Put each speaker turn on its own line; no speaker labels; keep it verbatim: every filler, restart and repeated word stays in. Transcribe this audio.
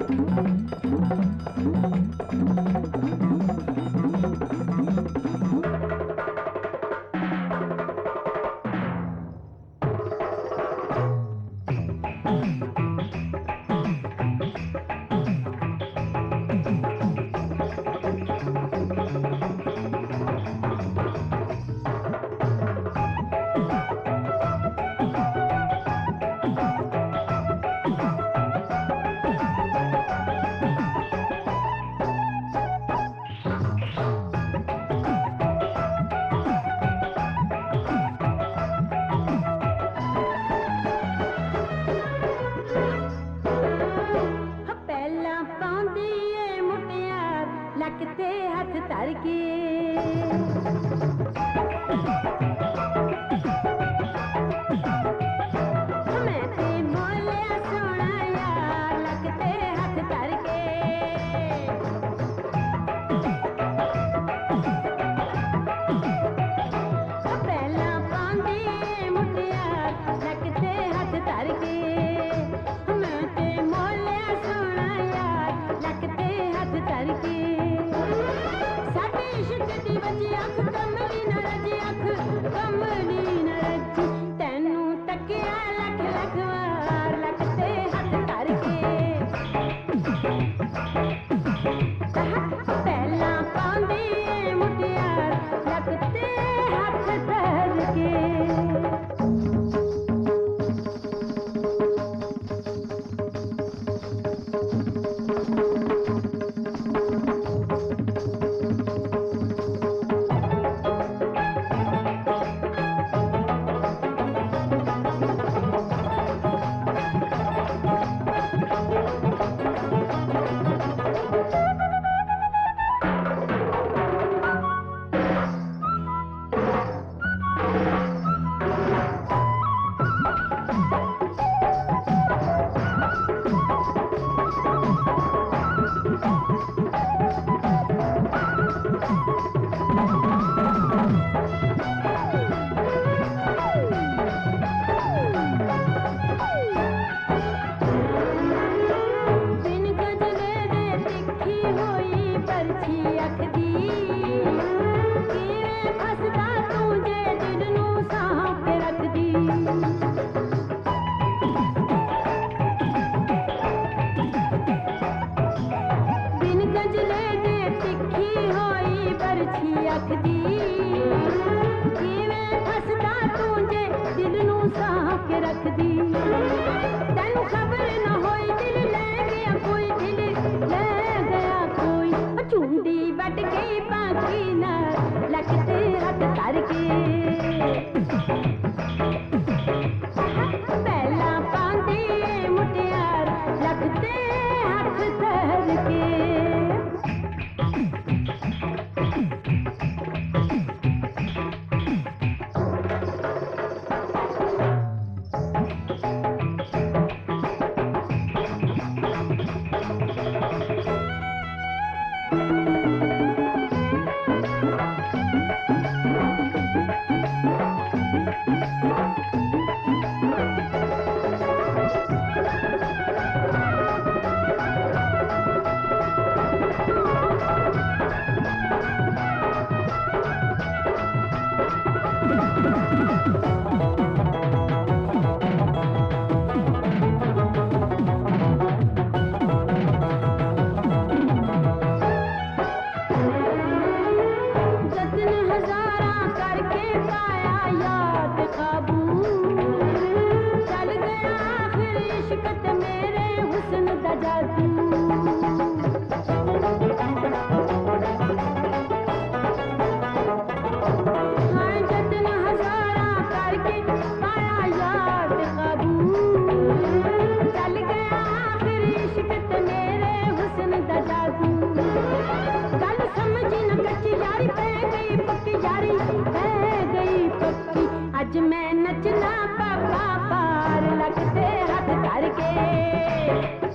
लगते हाथ धर के मैं ते बोलिया सोना यार लगते हाथ धर के पहला पांदी मुटियार लगते हाथ धर के मैं ते बोलिया सोना यार लगते हाथ धर के दी बजी अख कमली न रजी अख कमली न रजी तेनू तकिया लख लख वार लगते हाथ धर के पहला पांदी मुटियार लगते हाथ धर के आज मैं नचना पापा पार लगते हाथ धर के।